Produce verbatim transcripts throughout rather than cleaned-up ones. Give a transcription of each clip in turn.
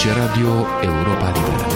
Aici Radio Europa Liberă.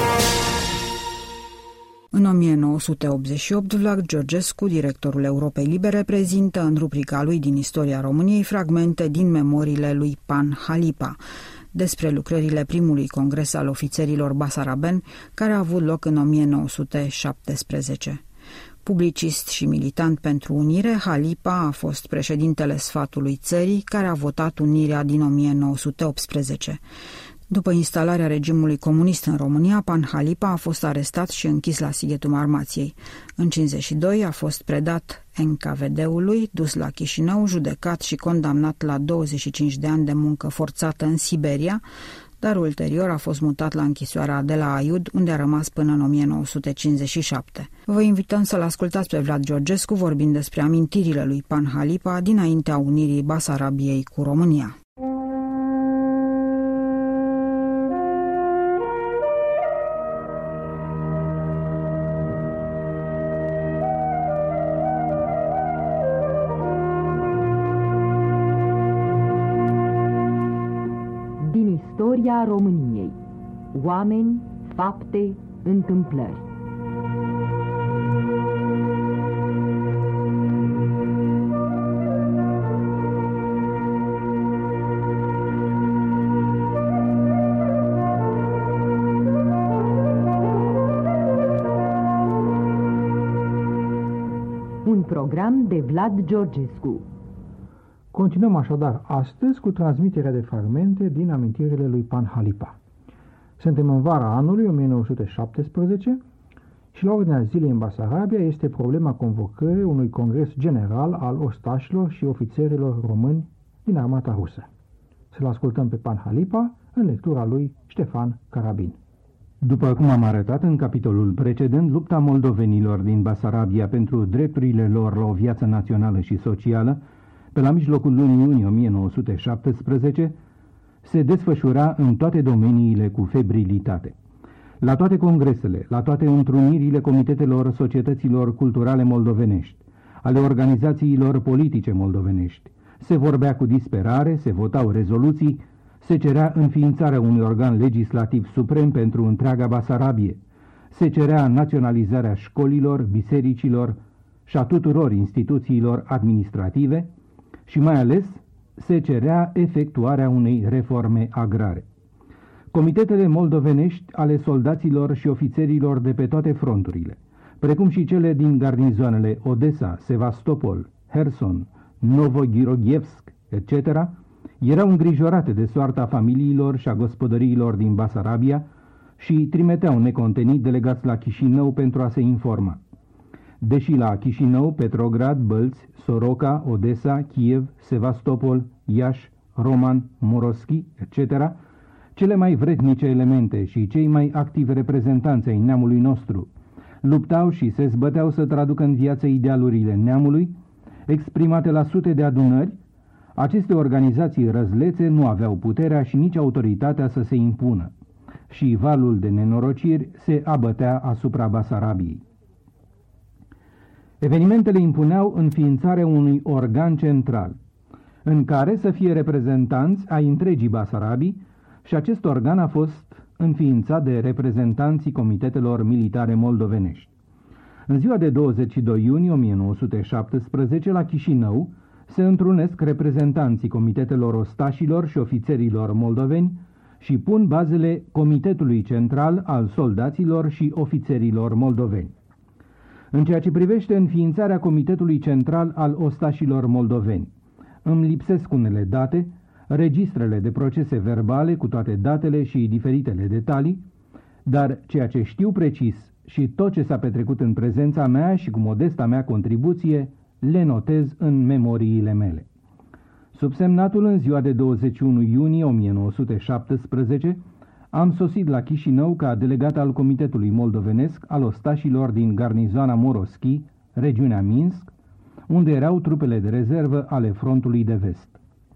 În o mie nouă sute optzeci și opt, Vlad Georgescu, directorul Europei Libere, prezintă în rubrica lui din istoria României fragmente din memoriile lui Pan Halipa despre lucrările primului congres al ofițerilor basarabeni, care a avut loc în o mie nouă sute șaptesprezece. Publicist și militant pentru unire, Halipa a fost președintele sfatului țării, care a votat unirea din o mie nouă sute optsprezece. După instalarea regimului comunist în România, Pan Halipa a fost arestat și închis la Sighetul Marmației. În cincizeci și doi a fost predat N K V D-ului, dus la Chișinău, judecat și condamnat la douăzeci și cinci de ani de muncă forțată în Siberia, dar ulterior a fost mutat la închisoarea de la Aiud, unde a rămas până în o mie nouă sute cincizeci și șapte. Vă invităm să-l ascultați pe Vlad Georgescu vorbind despre amintirile lui Pan Halipa dinaintea unirii Basarabiei cu România. Istoria României. Oameni, fapte, întâmplări. Un program de Vlad Georgescu. Continuăm așadar astăzi cu transmiterea de fragmente din amintirile lui Pan Halipa. Suntem în vara anului o mie nouă sute șaptesprezece și la ordinea zilei în Basarabia este problema convocării unui congres general al ostașilor și ofițerilor români din armata rusă. Să-l ascultăm pe Pan Halipa în lectura lui Ștefan Carabin. După cum am arătat în capitolul precedent, lupta moldovenilor din Basarabia pentru drepturile lor la o viață națională și socială, pe la mijlocul lunii iunie o mie nouă sute șaptesprezece, se desfășura în toate domeniile cu febrilitate. La toate congresele, la toate întrunirile comitetelor societăților culturale moldovenești, ale organizațiilor politice moldovenești, se vorbea cu disperare, se votau rezoluții, se cerea înființarea unui organ legislativ suprem pentru întreaga Basarabie, se cerea naționalizarea școlilor, bisericilor și a tuturor instituțiilor administrative, și mai ales se cerea efectuarea unei reforme agrare. Comitetele moldovenești ale soldaților și ofițerilor de pe toate fronturile, precum și cele din garnizoanele Odessa, Sevastopol, Herson, Novoghiroghevsk, et cetera, erau îngrijorate de soarta familiilor și a gospodăriilor din Basarabia și trimiteau necontenit delegați la Chișinău pentru a se informa. Deși la Chișinău, Petrograd, Bălți, Soroca, Odessa, Kiev, Sevastopol, Iași, Roman, Moroschi, et cetera, cele mai vrednice elemente și cei mai activi reprezentanți ai neamului nostru luptau și se zbăteau să traducă în viață idealurile neamului, exprimate la sute de adunări, aceste organizații răzlețe nu aveau puterea și nici autoritatea să se impună și valul de nenorociri se abătea asupra Basarabiei. Evenimentele impuneau înființarea unui organ central, în care să fie reprezentanți ai întregii Basarabii, și acest organ a fost înființat de reprezentanții comitetelor militare moldovenești. În ziua de douăzeci și doi iunie o mie nouă sute șaptesprezece, la Chișinău, se întrunesc reprezentanții comitetelor ostașilor și ofițerilor moldoveni și pun bazele Comitetului Central al Soldaților și Ofițerilor Moldoveni. În ceea ce privește înființarea Comitetului Central al Ostașilor Moldoveni, îmi lipsesc unele date, registrele de procese verbale cu toate datele și diferitele detalii, dar ceea ce știu precis și tot ce s-a petrecut în prezența mea și cu modesta mea contribuție, le notez în memoriile mele. Subsemnatul în ziua de douăzeci și unu iunie o mie nouă sute șaptesprezece, am sosit la Chișinău ca delegat al Comitetului Moldovenesc al ostașilor din garnizoana Moroschi, regiunea Minsk, unde erau trupele de rezervă ale frontului de vest.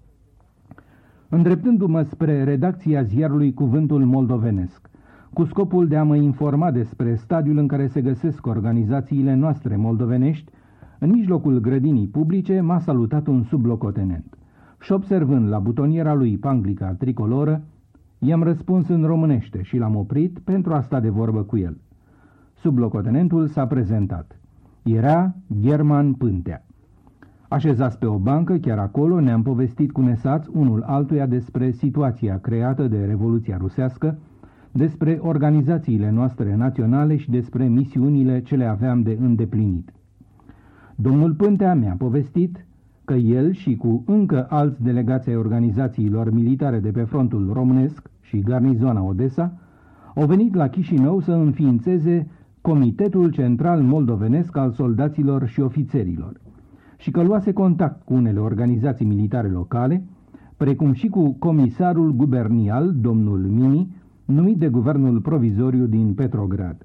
Îndreptându-mă spre redacția ziarului Cuvântul Moldovenesc, cu scopul de a mă informa despre stadiul în care se găsesc organizațiile noastre moldovenești, în mijlocul grădinii publice m-a salutat un sublocotenent și, observând la butoniera lui panglica tricoloră, I-am răspuns în românește și l-am oprit pentru a sta de vorbă cu el. Sublocotenentul s-a prezentat. Era German Pântea. Așezați pe o bancă, chiar acolo, ne-am povestit cu nesați unul altuia despre situația creată de Revoluția Rusească, despre organizațiile noastre naționale și despre misiunile ce le aveam de îndeplinit. Domnul Pântea mi-a povestit că el și cu încă alți delegați ai organizațiilor militare de pe frontul românesc și garnizoana Odessa au venit la Chișinău să înființeze Comitetul Central Moldovenesc al Soldaților și Ofițerilor și că luase contact cu unele organizații militare locale, precum și cu comisarul gubernial, domnul Mini, numit de guvernul provizoriu din Petrograd.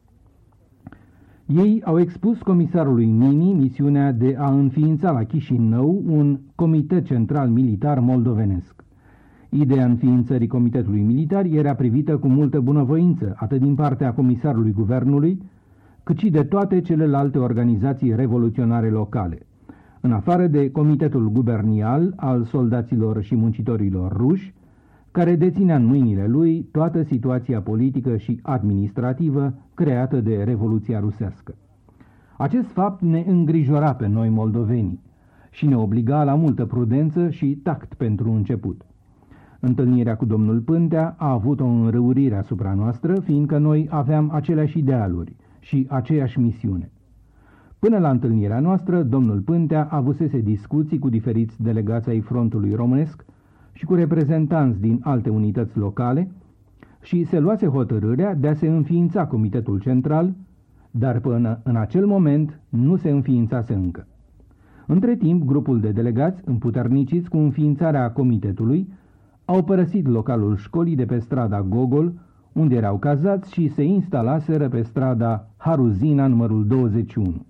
Ei au expus comisarului Mini misiunea de a înființa la Chișinău un comitet central militar moldovenesc. Ideea înființării comitetului militar era privită cu multă bunăvoință, atât din partea comisarului guvernului, cât și de toate celelalte organizații revoluționare locale, în afară de comitetul gubernial al soldaților și muncitorilor ruși, care deținea în mâinile lui toată situația politică și administrativă creată de Revoluția Rusească. Acest fapt ne îngrijora pe noi moldovenii și ne obliga la multă prudență și tact pentru început. Întâlnirea cu domnul Pântea a avut o înrăurire asupra noastră, fiindcă noi aveam aceleași idealuri și aceeași misiune. Până la întâlnirea noastră, domnul Pântea avusese discuții cu diferiți delegați ai frontului românesc și cu reprezentanți din alte unități locale și se luase hotărârea de a se înființa Comitetul Central, dar până în acel moment nu se înființase încă. Între timp, grupul de delegați, împuterniciți cu înființarea comitetului, au părăsit localul școlii de pe strada Gogol, unde erau cazați, și se instalaseră pe strada Haruzina numărul douăzeci și unu.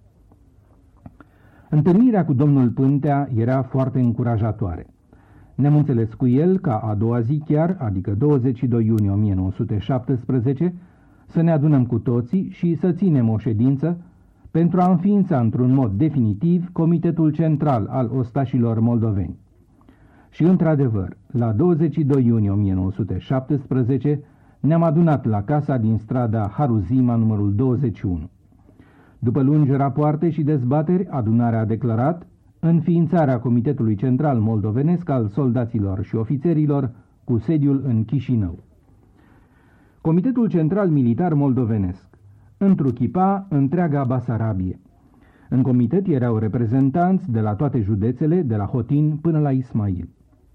Întâlnirea cu domnul Pântea era foarte încurajatoare. Ne-am înțeles cu el ca a doua zi chiar, adică douăzeci și doi iunie o mie nouă sute șaptesprezece, să ne adunăm cu toții și să ținem o ședință pentru a înființa într-un mod definitiv Comitetul Central al Ostașilor Moldoveni. Și într-adevăr, la douăzeci și doi iunie o mie nouă sute șaptesprezece ne-am adunat la casa din strada Haruzima numărul douăzeci și unu. După lungi rapoarte și dezbateri, adunarea a declarat înființarea Comitetului Central Moldovenesc al Soldaților și Ofițerilor cu sediul în Chișinău. Comitetul Central Militar Moldovenesc întruchipa întreaga Basarabie. În comitet erau reprezentanți de la toate județele, de la Hotin până la Ismail.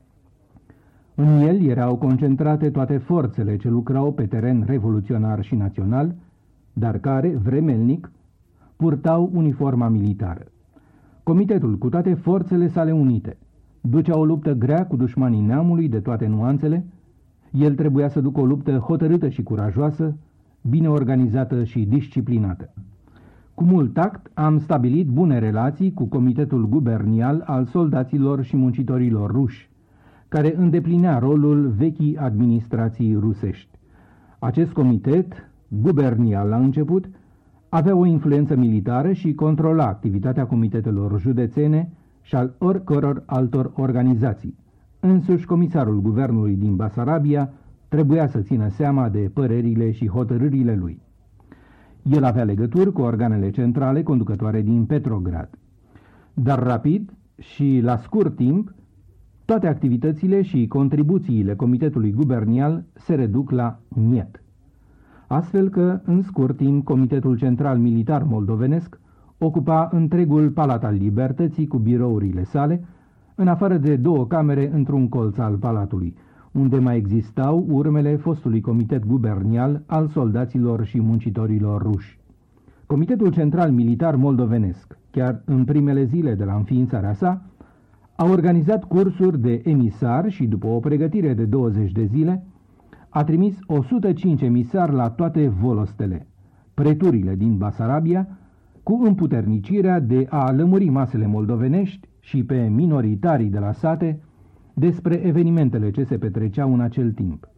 În el erau concentrate toate forțele ce lucrau pe teren revoluționar și național, dar care, vremelnic, purtau uniforma militară. Comitetul, cu toate forțele sale unite, ducea o luptă grea cu dușmanii neamului de toate nuanțele. El trebuia să ducă o luptă hotărâtă și curajoasă, bine organizată și disciplinată. Cu mult tact am stabilit bune relații cu Comitetul Gubernial al Soldaților și Muncitorilor Ruși, care îndeplinea rolul vechii administrații rusești. Acest comitet, gubernial la început, avea o influență militară și controla activitatea comitetelor județene și al oricăror altor organizații. Însuși comisarul guvernului din Basarabia trebuia să țină seama de părerile și hotărârile lui. El avea legături cu organele centrale conducătoare din Petrograd. Dar rapid și la scurt timp, toate activitățile și contribuțiile Comitetului Gubernial se reduc la niet. Astfel că, în scurt timp, Comitetul Central Militar Moldovenesc ocupa întregul Palat al Libertății cu birourile sale, în afară de două camere într-un colț al palatului, unde mai existau urmele fostului Comitet Gubernial al Soldaților și Muncitorilor Ruși. Comitetul Central Militar Moldovenesc, chiar în primele zile de la înființarea sa, a organizat cursuri de emisari și, după o pregătire de douăzeci de zile, a trimis o sută cinci emisari la toate volostele, preturile din Basarabia, cu împuternicirea de a lămuri masele moldovenești și pe minoritarii de la sate despre evenimentele ce se petreceau în acel timp.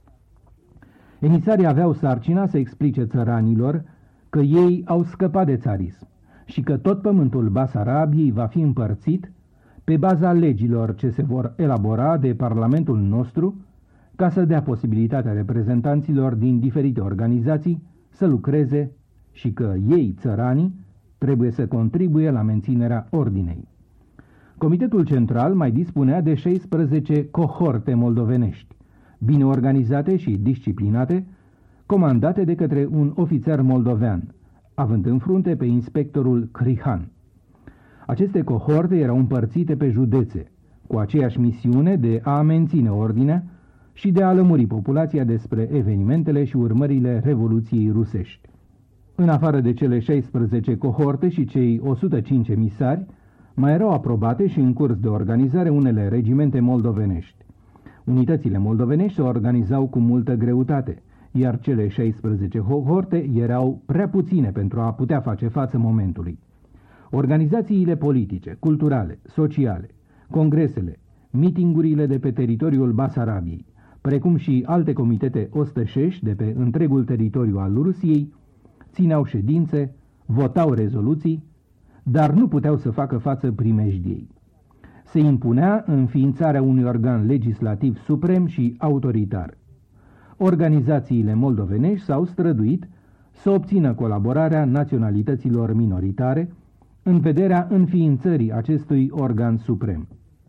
Emisarii aveau sarcina să explice țăranilor că ei au scăpat de țarism și că tot pământul Basarabiei va fi împărțit pe baza legilor ce se vor elabora de Parlamentul nostru ca să dea posibilitatea reprezentanților din diferite organizații să lucreze și că ei, țăranii, trebuie să contribuie la menținerea ordinei. Comitetul Central mai dispunea de șaisprezece cohorte moldovenești, bine organizate și disciplinate, comandate de către un ofițer moldovean, având în frunte pe inspectorul Crihan. Aceste cohorte erau împărțite pe județe, cu aceeași misiune de a menține ordinea și de a lămuri populația despre evenimentele și urmările Revoluției rusești. În afară de cele șaisprezece cohorte și cei o sută cinci emisari, mai erau aprobate și în curs de organizare unele regimente moldovenești. Unitățile moldovenești se organizau cu multă greutate, iar cele șaisprezece cohorte erau prea puține pentru a putea face față momentului. Organizațiile politice, culturale, sociale, congresele, mitingurile de pe teritoriul Basarabiei, precum și alte comitete ostășești de pe întregul teritoriu al Rusiei, țineau ședințe, votau rezoluții, dar nu puteau să facă față primejdiei. Se impunea înființarea unui organ legislativ suprem și autoritar. Organizațiile moldovenești s-au străduit să obțină colaborarea naționalităților minoritare în vederea înființării acestui organ suprem.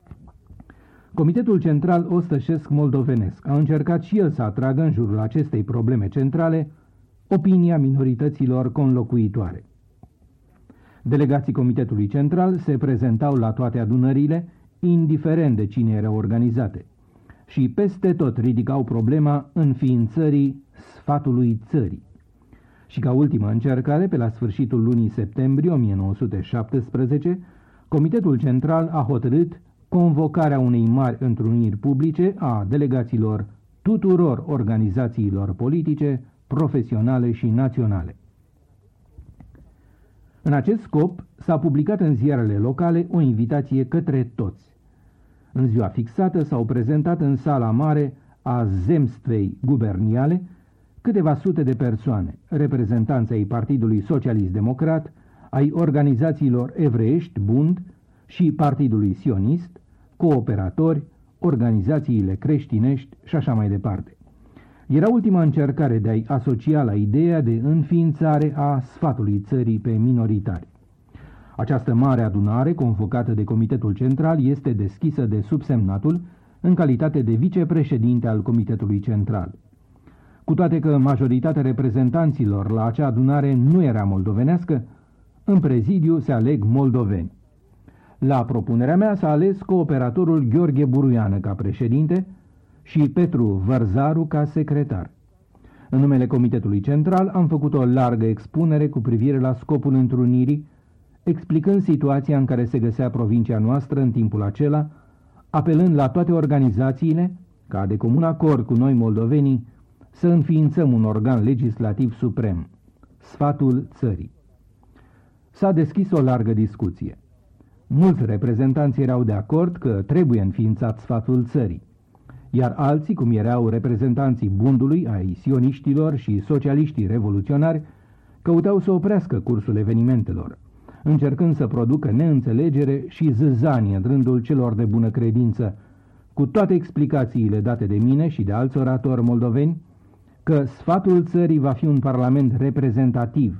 Comitetul Central Ostășesc Moldovenesc a încercat și el să atragă în jurul acestei probleme centrale opinia minorităților conlocuitoare. Delegații Comitetului Central se prezentau la toate adunările, indiferent de cine erau organizate, și peste tot ridicau problema înființării Sfatului Țării. Și ca ultimă încercare, pe la sfârșitul lunii septembrie o mie nouă sute șaptesprezece, Comitetul Central a hotărât convocarea unei mari întruniri publice a delegaților tuturor organizațiilor politice, profesionale și naționale. În acest scop s-a publicat în ziarele locale o invitație către toți. În ziua fixată s-au prezentat în sala mare a Zemstvei guberniale câteva sute de persoane, reprezentanți ai Partidului Socialist Democrat, ai organizațiilor evreiești Bund și Partidului Sionist, cooperatori, organizațiile creștinești și așa mai departe. Era ultima încercare de a-i asocia la ideea de înființare a Sfatului Țării pe minoritari. Această mare adunare, convocată de Comitetul Central, este deschisă de subsemnatul în calitate de vicepreședinte al Comitetului Central. Cu toate că majoritatea reprezentanților la acea adunare nu era moldovenească, în prezidiu se aleg moldoveni. La propunerea mea s-a ales cooperatorul Gheorghe Buruiană ca președinte și Petru Vărzaru ca secretar. În numele Comitetului Central am făcut o largă expunere cu privire la scopul întrunirii, explicând situația în care se găsea provincia noastră în timpul acela, apelând la toate organizațiile, ca de comun acord cu noi moldovenii, să înființăm un organ legislativ suprem, Sfatul Țării. S-a deschis o largă discuție. Mulți reprezentanți erau de acord că trebuie înființat Sfatul Țării, iar alții, cum erau reprezentanții Bundului, ai sioniștilor și socialiștii revoluționari, căutau să oprească cursul evenimentelor, încercând să producă neînțelegere și zâzanie în rândul celor de bună credință, cu toate explicațiile date de mine și de alți oratori moldoveni, că Sfatul Țării va fi un parlament reprezentativ,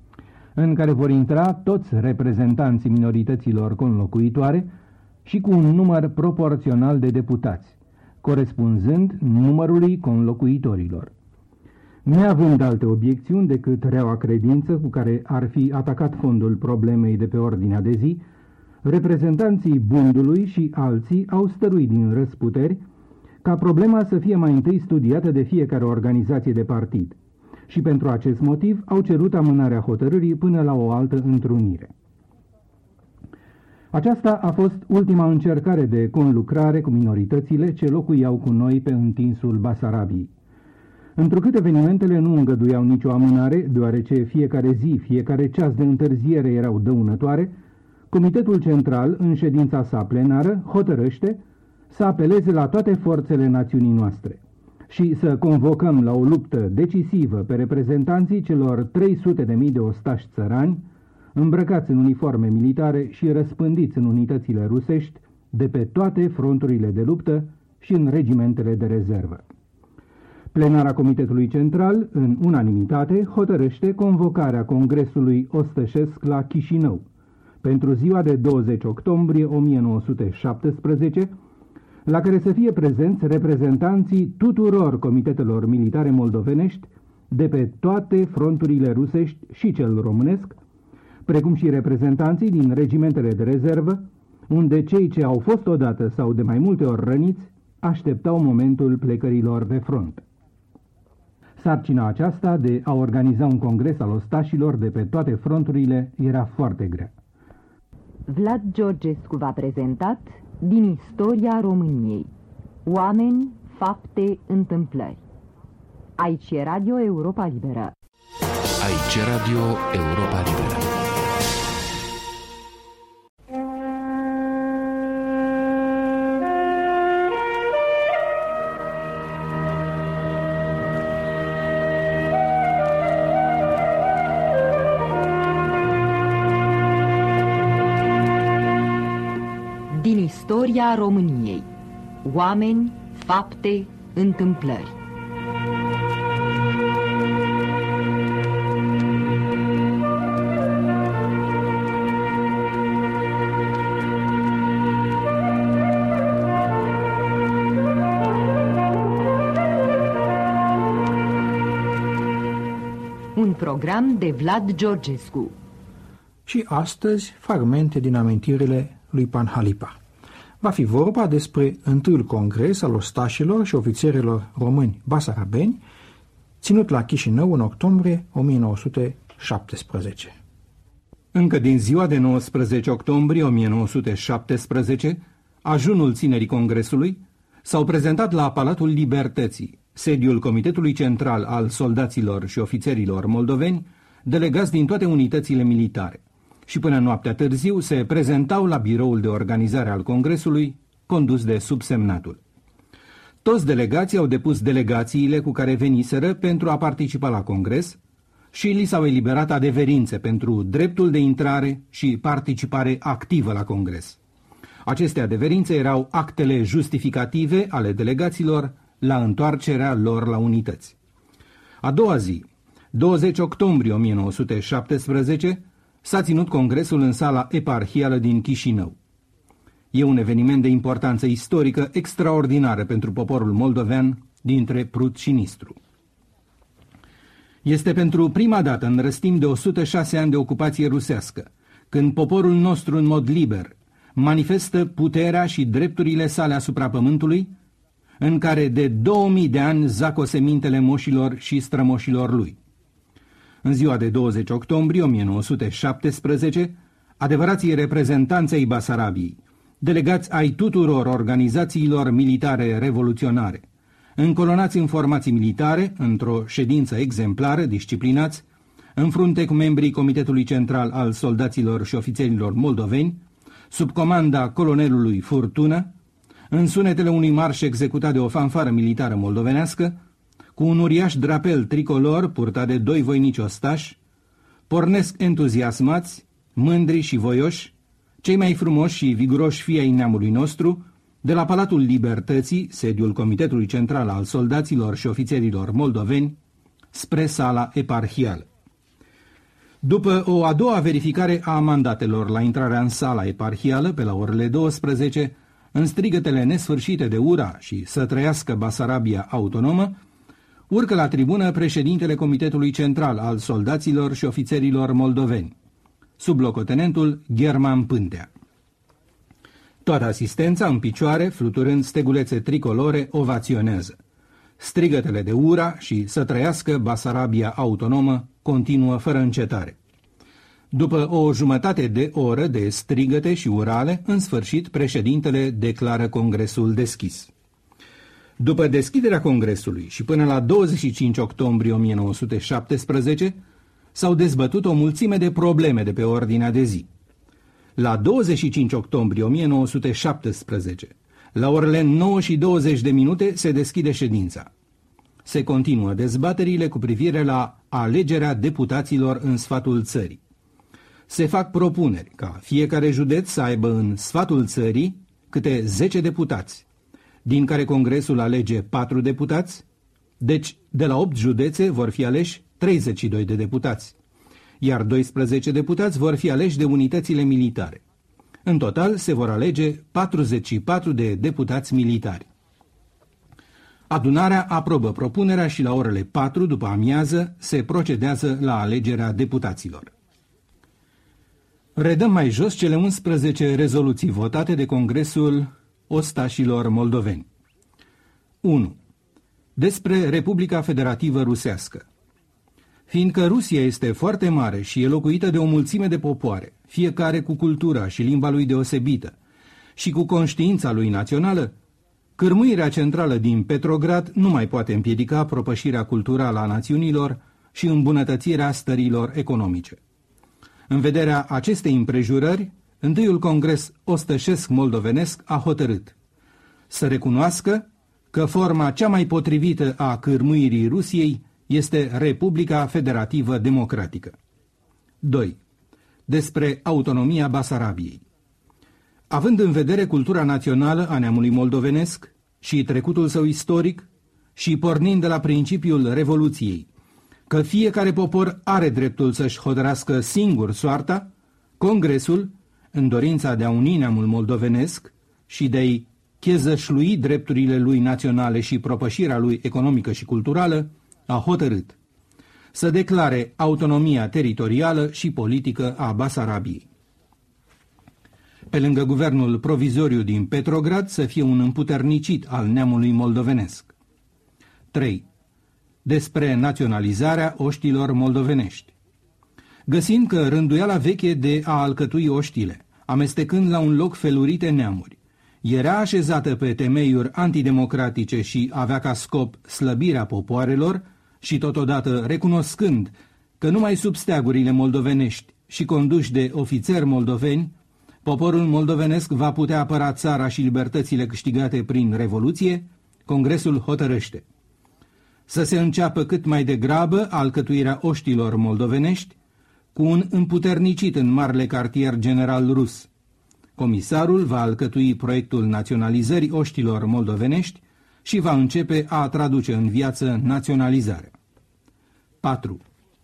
în care vor intra toți reprezentanții minorităților conlocuitoare și cu un număr proporțional de deputați, corespunzând numărului conlocuitorilor. Neavând alte obiecțiuni decât reaua credință cu care ar fi atacat fondul problemei de pe ordinea de zi, reprezentanții Bundului și alții au stăruit din răsputeri ca problema să fie mai întâi studiată de fiecare organizație de partid și pentru acest motiv au cerut amânarea hotărârii până la o altă întrunire. Aceasta a fost ultima încercare de conlucrare cu minoritățile ce locuiau cu noi pe întinsul Basarabiei. Întrucât evenimentele nu îngăduiau nicio amânare, deoarece fiecare zi, fiecare ceas de întârziere erau dăunătoare, Comitetul Central, în ședința sa plenară, hotărăște să apeleze la toate forțele națiunii noastre și să convocăm la o luptă decisivă pe reprezentanții celor trei sute de mii de ostași țărani, îmbrăcați în uniforme militare și răspândiți în unitățile rusești de pe toate fronturile de luptă și în regimentele de rezervă. Plenara Comitetului Central, în unanimitate, hotărăște convocarea Congresului Ostășesc la Chișinău pentru ziua de douăzeci octombrie o mie nouă sute șaptesprezece, la care să fie prezenți reprezentanții tuturor comitetelor militare moldovenești de pe toate fronturile rusești și cel românesc, precum și reprezentanții din regimentele de rezervă, unde cei ce au fost odată sau de mai multe ori răniți așteptau momentul plecărilor pe front. Sarcina aceasta de a organiza un congres al ostașilor de pe toate fronturile era foarte grea. Vlad Georgescu v-a prezentat Din istoria României. Oameni, fapte, întâmplări. Aici e Radio Europa Liberă. Aici e Radio Europa Liberă. Din istoria României. Oameni, fapte, întâmplări. Un program de Vlad Georgescu. Și astăzi, fragmente din amintirile lui Pan Halipa. Va fi vorba despre întâiul congres al ostașilor și ofițerilor români basarabeni, ținut la Chișinău în octombrie o mie nouă sute șaptesprezece. Încă din ziua de nouăsprezece octombrie o mie nouă sute șaptesprezece, ajunul ținerii congresului, s-au prezentat la Palatul Libertății, sediul Comitetului Central al soldaților și ofițerilor moldoveni, delegați din toate unitățile militare, și până noaptea târziu se prezentau la biroul de organizare al Congresului, condus de subsemnatul. Toți delegații au depus delegațiile cu care veniseră pentru a participa la Congres și li s-au eliberat adeverințe pentru dreptul de intrare și participare activă la Congres. Aceste adeverințe erau actele justificative ale delegaților la întoarcerea lor la unități. A doua zi, douăzeci octombrie o mie nouă sute șaptesprezece, s-a ținut congresul în sala eparhială din Chișinău. E un eveniment de importanță istorică extraordinară pentru poporul moldovean dintre Prut și Nistru. Este pentru prima dată în răstim de o sută șase ani de ocupație rusească, când poporul nostru în mod liber manifestă puterea și drepturile sale asupra pământului, în care de două mii de ani zac osemintele moșilor și strămoșilor lui. În ziua de douăzeci octombrie o mie nouă sute șaptesprezece, adevărații reprezentanți ai Basarabiei, delegați ai tuturor organizațiilor militare revoluționare, încolonați în formații militare, într-o ședință exemplară, disciplinați, în frunte cu membrii Comitetului Central al Soldaților și Ofițerilor Moldoveni, sub comanda colonelului Furtună, în sunetele unui marș executat de o fanfară militară moldovenească, cu un uriaș drapel tricolor purtat de doi voinici ostași, pornesc entuziasmați, mândri și voioși, cei mai frumoși și viguroși fii ai neamului nostru, de la Palatul Libertății, sediul Comitetului Central al Soldaților și Ofițerilor Moldoveni, spre sala eparhială. După o a doua verificare a mandatelor la intrarea în sala eparhială, pe la orele douăsprezece, în strigătele nesfârșite de ura și să trăiască Basarabia autonomă, urcă la tribună președintele Comitetului Central al Soldaților și Ofițerilor Moldoveni, sublocotenentul German Pântea. Toată asistența în picioare, fluturând stegulețe tricolore, ovaționează. Strigătele de ura și să trăiască Basarabia autonomă continuă fără încetare. După o jumătate de oră de strigăte și urale, în sfârșit președintele declară congresul deschis. După deschiderea congresului și până la douăzeci și cinci octombrie o mie nouă sute șaptesprezece, s-au dezbătut o mulțime de probleme de pe ordinea de zi. La douăzeci și cinci octombrie o mie nouă sute șaptesprezece, la orele nouă și douăzeci de minute, se deschide ședința. Se continuă dezbaterile cu privire la alegerea deputaților în sfatul țării. Se fac propuneri ca fiecare județ să aibă în sfatul țării câte zece deputați, din care Congresul alege patru deputați, deci de la opt județe vor fi aleși treizeci și doi de deputați, iar doisprezece deputați vor fi aleși de unitățile militare. În total se vor alege patruzeci și patru de deputați militari. Adunarea aprobă propunerea și la orele patru după amiază se procedează la alegerea deputaților. Redăm mai jos cele unsprezece rezoluții votate de Congresul Ostașilor Moldoveni. unu. Despre Republica Federativă Rusească. Fiindcă Rusia este foarte mare și e locuită de o mulțime de popoare, fiecare cu cultura și limba lui deosebită și cu conștiința lui națională, cârmuirea centrală din Petrograd nu mai poate împiedica propășirea culturală a națiunilor și îmbunătățirea stărilor economice. În vederea acestei împrejurări, întâiul Congres Ostășesc Moldovenesc a hotărât să recunoască că forma cea mai potrivită a cârmuirii Rusiei este Republica Federativă Democratică. doi. Despre autonomia Basarabiei. Având în vedere cultura națională a neamului moldovenesc și trecutul său istoric și pornind de la principiul Revoluției, că fiecare popor are dreptul să-și hotărască singur soarta, Congresul, în dorința de a uni neamul moldovenesc și de a-i chezășlui drepturile lui naționale și propășirea lui economică și culturală, a hotărât să declare autonomia teritorială și politică a Basarabiei. Pe lângă guvernul provizoriu din Petrograd să fie un împuternicit al neamului moldovenesc. trei. Despre naționalizarea oștilor moldovenești. Găsind că rânduiala veche de a alcătui oștile, amestecând la un loc felurite neamuri, era așezată pe temeiuri antidemocratice și avea ca scop slăbirea popoarelor și totodată recunoscând că numai sub steagurile moldovenești și conduși de ofițeri moldoveni, poporul moldovenesc va putea apăra țara și libertățile câștigate prin Revoluție, Congresul hotărăște să se înceapă cât mai degrabă alcătuirea oștilor moldovenești cu un împuternicit în marele cartier general rus. Comisarul va alcătui proiectul naționalizării oștilor moldovenești și va începe a traduce în viață naționalizarea. patru.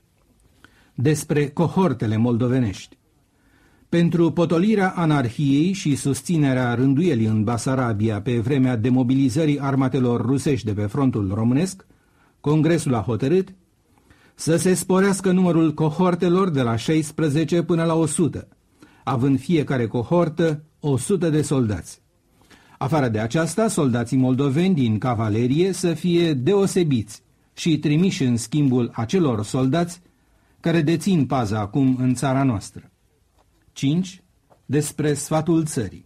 Despre cohortele moldovenești. Pentru potolirea anarhiei și susținerea rânduielii în Basarabia pe vremea demobilizării armatelor rusești de pe frontul românesc, Congresul a hotărât să se sporească numărul cohortelor de la șaisprezece până la o sută, având fiecare cohortă o sută de soldați. Afară de aceasta, soldații moldoveni din cavalerie să fie deosebiți și trimiși în schimbul acelor soldați care dețin paza acum în țara noastră. cinci. Despre sfatul țării.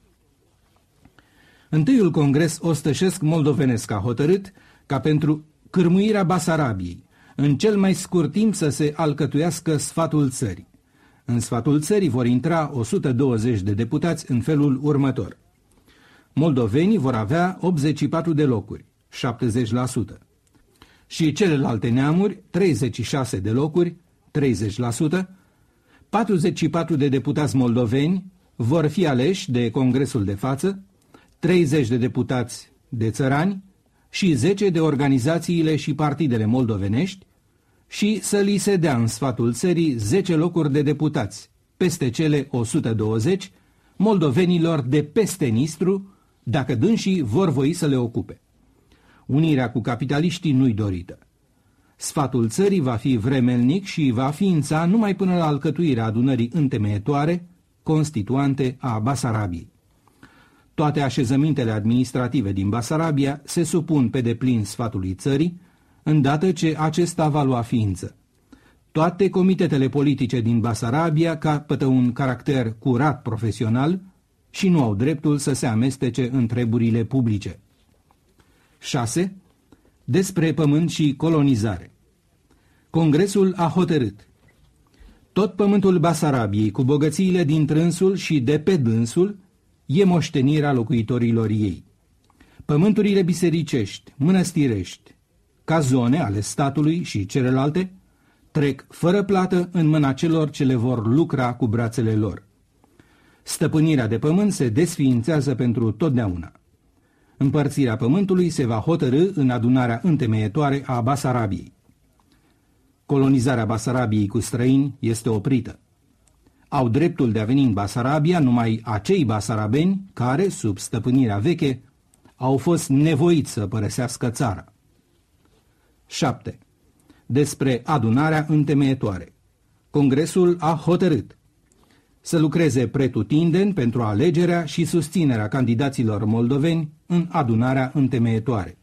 Întâiul Congres Ostășesc Moldovenesc a hotărât ca pentru cârmuirea Basarabiei, în cel mai scurt timp să se alcătuiască sfatul țării. În sfatul țării vor intra o sută douăzeci de deputați în felul următor. Moldovenii vor avea optzeci și patru de locuri, șaptezeci la sută. Și celelalte neamuri, treizeci și șase de locuri, treizeci la sută. patruzeci și patru de deputați moldoveni vor fi aleși de Congresul de față, treizeci de deputați de țărani și zece de organizațiile și partidele moldovenești și să li se dea în sfatul țării zece locuri de deputați, peste cele o sută douăzeci, moldovenilor de peste Nistru, dacă dânsii vor voi să le ocupe. Unirea cu capitaliștii nu-i dorită. Sfatul țării va fi vremelnic și va ființa numai până la alcătuirea adunării întemeietoare, constituante a Basarabiei. Toate așezămintele administrative din Basarabia se supun pe deplin sfatului țării, îndată ce acesta va lua ființă. Toate comitetele politice din Basarabia capătă un caracter curat profesional și nu au dreptul să se amestece în treburile publice. șase. Despre pământ și colonizare. Congresul a hotărât tot pământul Basarabiei cu bogățiile din trânsul și de pe dânsul e moștenirea locuitorilor ei. Pământurile bisericești, mănăstirești, ca zone ale statului și celelalte, trec fără plată în mâna celor ce le vor lucra cu brațele lor. Stăpânirea de pământ se desființează pentru totdeauna. Împărțirea pământului se va hotărî în adunarea întemeietoare a Basarabiei. Colonizarea Basarabiei cu străini este oprită. Au dreptul de a veni în Basarabia numai acei basarabeni care, sub stăpânirea veche, au fost nevoiți să părăsească țara. șapte. Despre adunarea întemeietoare. Congresul a hotărât să lucreze pretutindeni pentru alegerea și susținerea candidaților moldoveni în adunarea întemeietoare.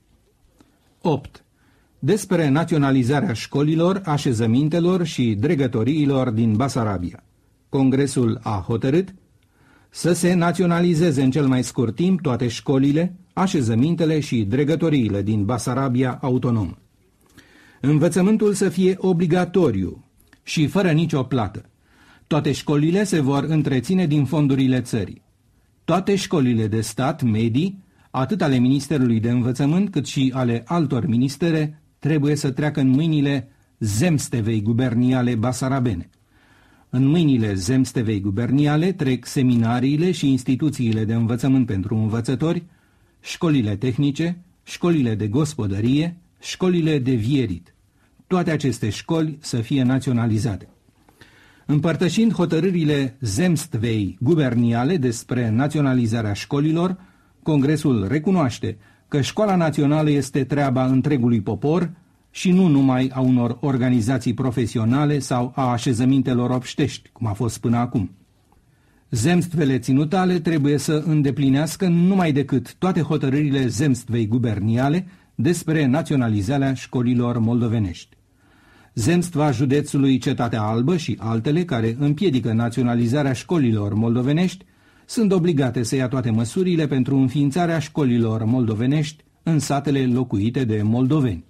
opt. Despre naționalizarea școlilor, așezămintelor și dregătoriilor din Basarabia. Congresul a hotărât să se naționalizeze în cel mai scurt timp toate școlile, așezămintele și dregătoriile din Basarabia autonomă. Învățământul să fie obligatoriu și fără nicio plată. Toate școlile se vor întreține din fondurile țării. Toate școlile de stat medii, atât ale Ministerului de Învățământ cât și ale altor ministere, trebuie să treacă în mâinile zemstevei guberniale basarabene. În mâinile zemstevei guberniale trec seminariile și instituțiile de învățământ pentru învățători, școlile tehnice, școlile de gospodărie, școlile de vierit. Toate aceste școli să fie naționalizate. Împărtășind hotărârile zemstvei guberniale despre naționalizarea școlilor, Congresul recunoaște că școala națională este treaba întregului popor și nu numai a unor organizații profesionale sau a așezămintelor obștești, cum a fost până acum. Zemstvele ținutale trebuie să îndeplinească numai decât toate hotărârile zemstvei guberniale despre naționalizarea școlilor moldovenești. Zemstva județului Cetatea Albă și altele care împiedică naționalizarea școlilor moldovenești sunt obligate să ia toate măsurile pentru înființarea școlilor moldovenești în satele locuite de moldoveni.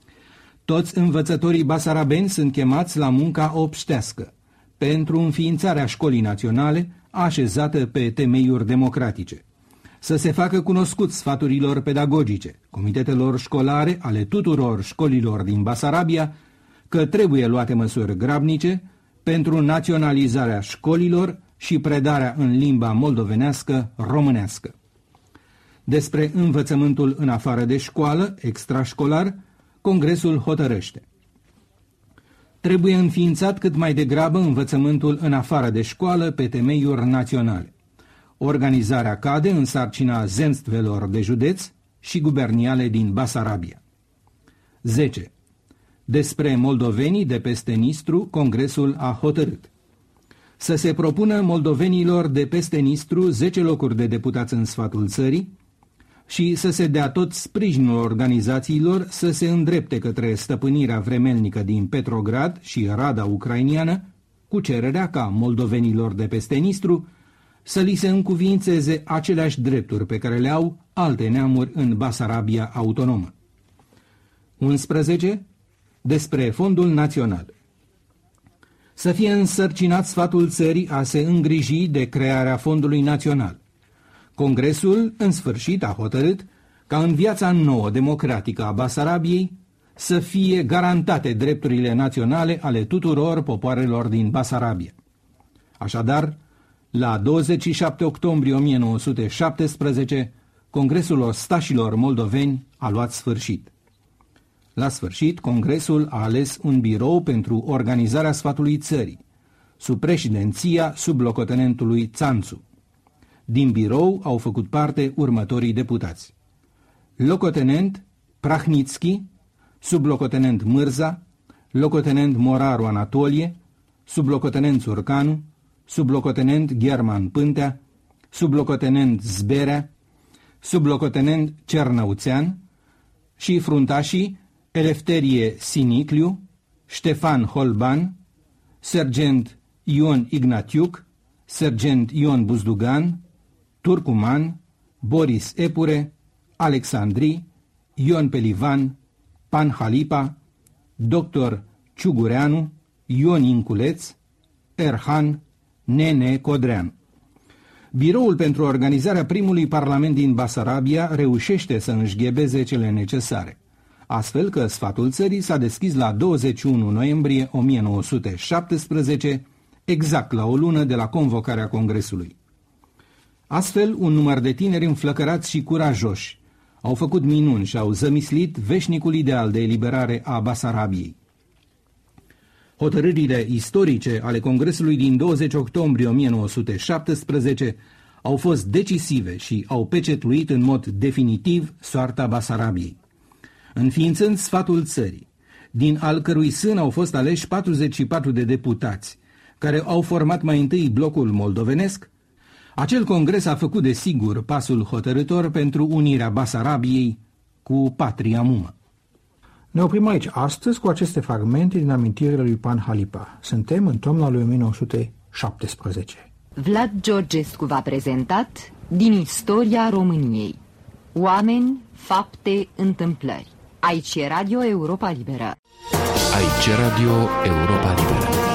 Toți învățătorii basarabeni sunt chemați la munca obștească pentru înființarea școlii naționale așezată pe temeiuri democratice. Să se facă cunoscut sfaturilor pedagogice, comitetelor școlare ale tuturor școlilor din Basarabia, că trebuie luate măsuri grabnice pentru naționalizarea școlilor și predarea în limba moldovenească românească. Despre învățământul în afară de școală, extrașcolar, Congresul hotărăște. Trebuie înființat cât mai degrabă învățământul în afară de școală pe temeiuri naționale. Organizarea cade în sarcina zemstvelor de județ și guberniale din Basarabia. zece. Despre moldovenii de peste Nistru, Congresul a hotărât să se propună moldovenilor de peste Nistru zece locuri de deputați în sfatul țării și să se dea tot sprijinul organizațiilor să se îndrepte către stăpânirea vremelnică din Petrograd și Rada ucrainiană, cu cererea ca moldovenilor de peste Nistru să li se încuviințeze aceleași drepturi pe care le au alte neamuri în Basarabia autonomă. unsprezece. Despre Fondul Național. Să fie însărcinat sfatul țării a se îngriji de crearea Fondului Național. Congresul, în sfârșit, a hotărât ca în viața nouă democratică a Basarabiei să fie garantate drepturile naționale ale tuturor popoarelor din Basarabia. Așadar, la douăzeci și șapte octombrie o mie nouă sute șaptesprezece, Congresul Ostașilor Moldoveni a luat sfârșit. La sfârșit, Congresul a ales un birou pentru organizarea sfatului țării, sub președinția sublocotenentului Țanțu. Din birou au făcut parte următorii deputați: locotenent Prahnitski, sublocotenent Mârza, locotenent Moraru Anatolie, sublocotenent Țurcanu, sublocotenent German Pântea, sublocotenent Zberea, sublocotenent Cernăuțean și fruntașii Elefterie Sinicliu, Ștefan Holban, sergent Ion Ignatiuc, sergent Ion Buzdugan, Turcuman, Boris Epure, Alexandri, Ion Pelivan, Pan Halipa, doctor Ciugureanu, Ion Inculeț, Erhan, Nene Codreanu. Biroul pentru organizarea primului parlament din Basarabia reușește să înșghebeze cele necesare, astfel că sfatul țării s-a deschis la douăzeci și unu noiembrie o mie nouă sute șaptesprezece, exact la o lună de la convocarea Congresului. Astfel, un număr de tineri înflăcărați și curajoși au făcut minuni și au zămislit veșnicul ideal de eliberare a Basarabiei. Hotărârile istorice ale Congresului din douăzeci octombrie o mie nouă sute șaptesprezece au fost decisive și au pecetluit în mod definitiv soarta Basarabiei. Înființând sfatul țării, din al cărui sân au fost aleși patruzeci și patru de deputați, care au format mai întâi blocul moldovenesc, acel congres a făcut desigur pasul hotărâtor pentru unirea Basarabiei cu patria mumă. Ne oprim aici astăzi cu aceste fragmente din amintirile lui Pan Halipa. Suntem în toamna lui o mie nouă sute șaptesprezece. Vlad Georgescu v-a prezentat Din istoria României. Oameni, fapte, întâmplări. Aici e Radio Europa Liberă. Aici e Radio Europa Liberă.